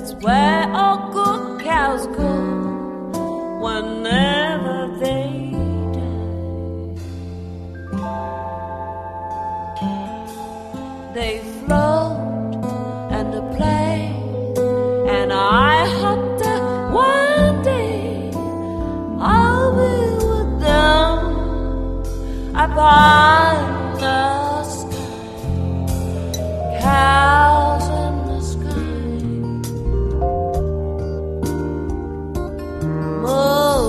That's where all good cows go whenever they die. They float and they play, and I hope that one day I'll be with them upon the sky. Cows in the sky. Moo.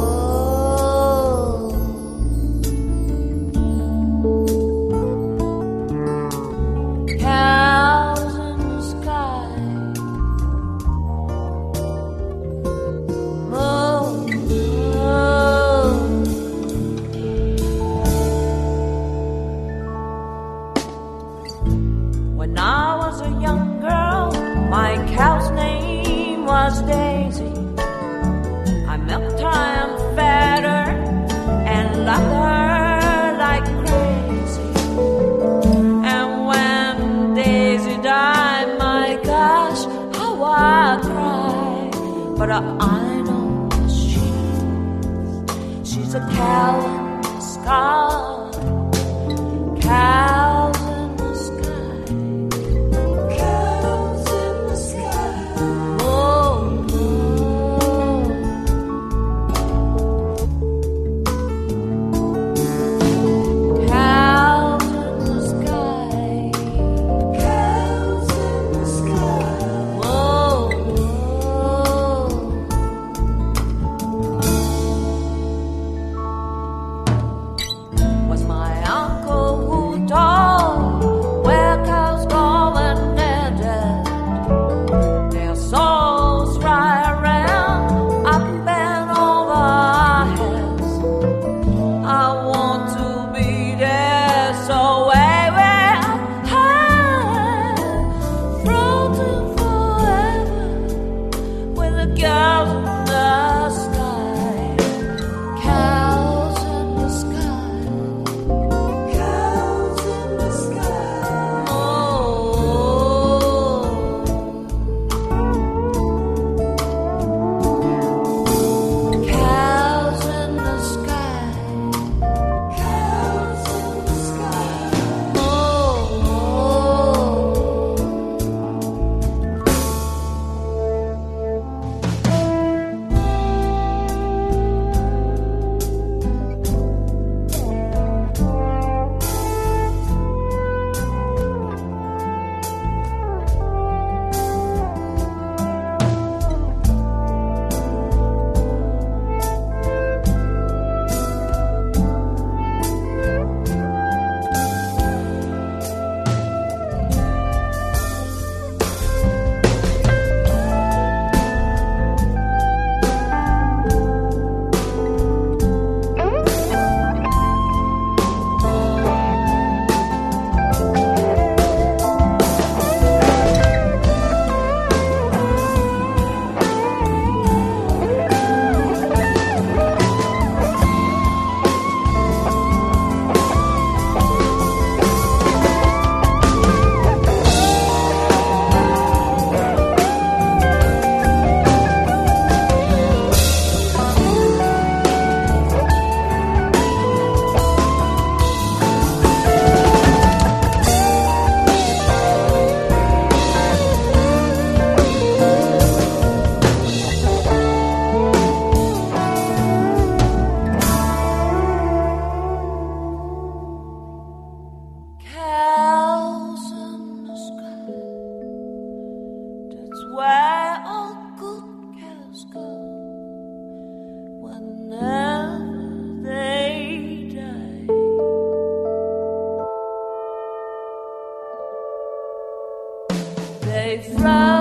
Cows in the sky. Moo. When I was a young girl, my cow's name was Daisy. I milked her and fed her and loved her like crazy. And when Daisy died, my gosh, how I cried. But I know she's a cow in the sky. Cows in the sky. Cows in the sky. Oh, cows in the sky. Cows in the sky. Oh, was my uncle who told where cows go when they're dead. Their souls fly around up and over our heads. I want to be there, so way, way up high, floating forever with the girls in the sky. Cows in the sky. Cows in the sky. Oh, cows in the sky. Cows in the sky. Oh. Cows in the sky. That's where all good cows go whenever they die. They fly.